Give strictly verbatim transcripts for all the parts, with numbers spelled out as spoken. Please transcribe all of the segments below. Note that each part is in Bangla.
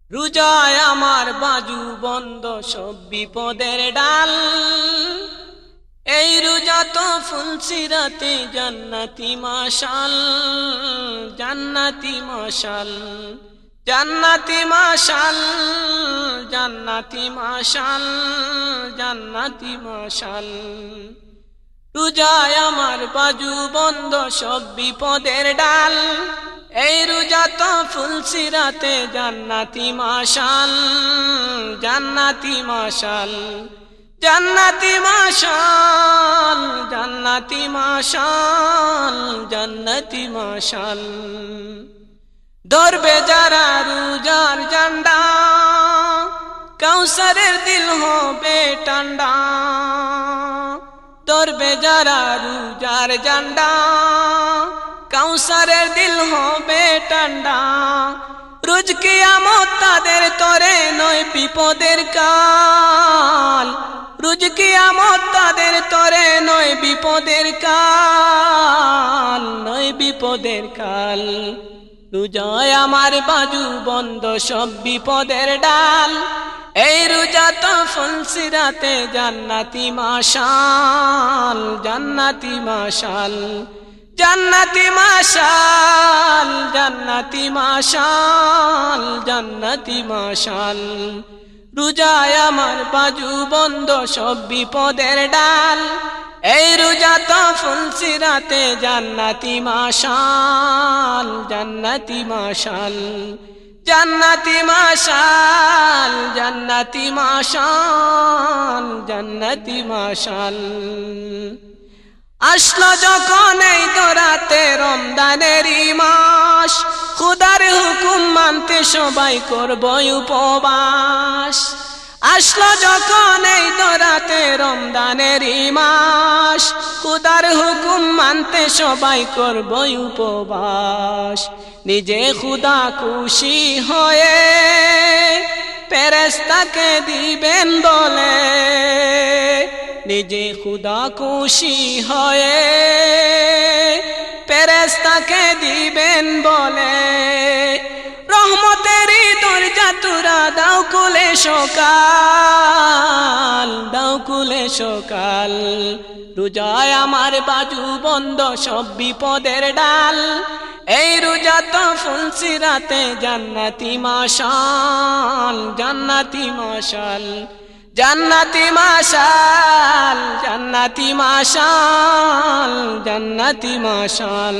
রোজায় আমার বাজু বন্ধ সব বিপদের ডাল। এই রোজা তো ফুলসিরাতে জান্নাতি মাশাল, জান্নাতি মাশাল, জান্নাতি মাশাল, জান্নাতি মাশাল, জান্নাতি মাশাল। রোজায় আমার বাজু বন্ধ সব বিপদের ডাল। এই রোজা তো ফুলসিরাতে জান্নাতি মাশাল, জান্নাতি মাশাল, জান্নাতি মাশাল, জান্নাতি মাশাল, জান্নাতি মাশাল। ধরবে যারা রোজার ঝান্ডা, কাউসারের দিল হবে ঠান্ডা। ধরবে যারা রোজার ঝান্ডা, কাউসারের দিল হবে ঠান্ডা। রোজ কিয়ামত তাদের তরে নয় বিপদের কাল, রোজ কিয়ামত তাদের তরে নয় বিপদের কাল, নয় বিপদের কাল। রোজায় আমার বাজু বন্ধ সব বিপদের ডাল। এই রোজা তো ফুলসিরাতে জান্নাতি মাশাল, জান্নাতি মাশাল, জান্নাতি মাশাল, জান্নাতি মাশাল, জান্নাতি মাশাল। রোজায় আমার বাজু বন্ধ সব বিপদের ডাল। এই রোজা তো ফুলসিরাতে জান্নাতি মাশাল, জান্নাতি মাশাল, জান্নাতি মাশাল, জান্নাতি মাশাল, জান্নাতি মাশাল। আসলো যখন এই দরাতে রমজানেরই মাস, খোদার হুকুম মানতে সবাই করবই উপবাস। আসলো যখন এই দরাতে রমজানেরই মাস, খোদার হুকুম মানতে সবাই করবই উপবাস। নিজে খোদা খুশি হয়ে ফেরেশতাকে দিবেন বলে, নিজে খোদা খুশি হয়ে ফেরেশতাকে দিবেন বলে। রহমতেরই দরজা তোরা দাও খুলে সকাল, দাও খুলে সকাল। রোজায় আমার বাজু বন্ধ সব বিপদের ডাল। এই রোজা তো ফুলসিরাতে জান্নাতি মাশাল, জান্নাতি মাশাল, জান্নাতি মাশাল, জান্নাতি মাশাল, জান্নাতি মাশাল।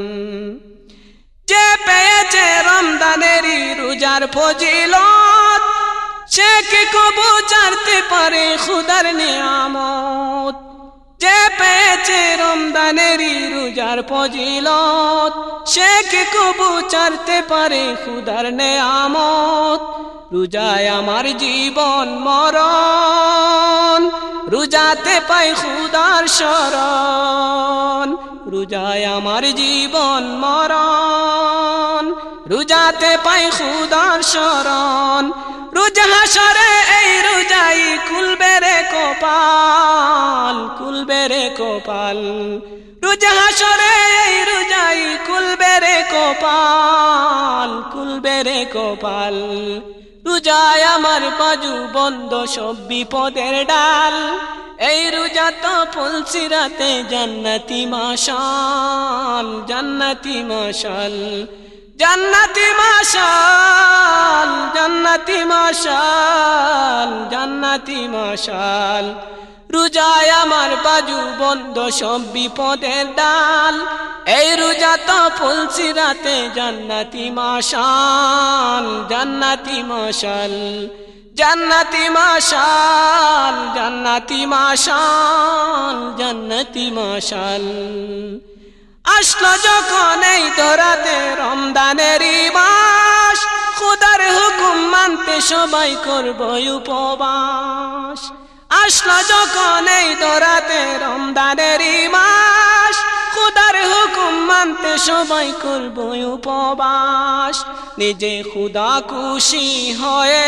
যে পেয়েছে রমজানেরই রোজার ফজিলত, সে কি কবু ছাড়তে পারে খোদার নিয়ামত। যে পেয়েছে রমজানেরই রোজার ফজিলত, সে কি কবু ছাড়তে পারে খোদার নিয়ামত। রোজায় আমার জীবন মরণ, রোজাতে পাই খোদার শরণ। রোজায় আমার জীবন মরণ, রোজাতে পাই খোদার শরণ। রোজা হাসরে এই রোজাই খুলবে রে কপাল, খুলবে রে কপাল। রোজা হাসরে এই রোজাই খুলবে রে কপাল, খুলবে রে কপাল। রোজায় আমার বাজু বন্ধ সব বিপদের ডাল। এই রোজা তো ফুলসিরাতে জান্নাতি মাশাল, জান্নাতি মাশাল, জান্নাতি মাশাল, জান্নাতি মাশাল, জান্নাতি মাশাল। রোজায় আমার বাজু বন্ধ সব বিপদের ডাল। এই রোজা তো ফুলসিরাতে জান্নাতি মাশাল, জান্নাতি মাশাল, জান্নাতি মাশাল, জান্নাতি মাশাল, জান্নাতি মাশাল। আসলো যখন এই দরাতে রমজানেরই মাস, খোদার হুকুম মানতে সবাই করবই উপবাস। আসলো যখন এই দরাতে রমজানেরই মাস, খোদার হুকুম মানতে সবাই করবই উপবাস। নিজে খোদা খুশি হয়ে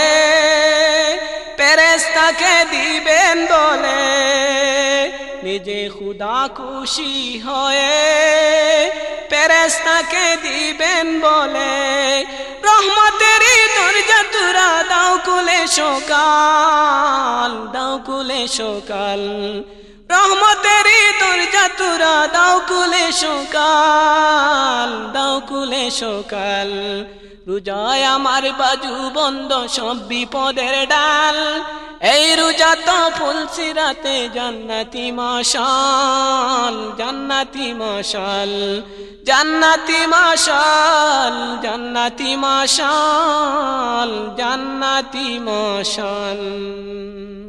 ফেরেশতাকে দিবেন বলে, নিজে খোদা খুশি হয়ে ফেরেশতাকে দিবেন বলে। রহমতেরই দরজা সকাল দাও কুলে সকাল রহমতেরই দরজা তুরা দাও কুলে সকাল দাও কুলে সকাল রোজায় আমার বাজু বন্ধ সব বিপদের ডাল এই রোজা তো ফুলসিরাতে জান্নাতি মশাল জান্নাতি মশাল জান্নাতি মশাল জান্নাতি মশাল জান্নাতি মশাল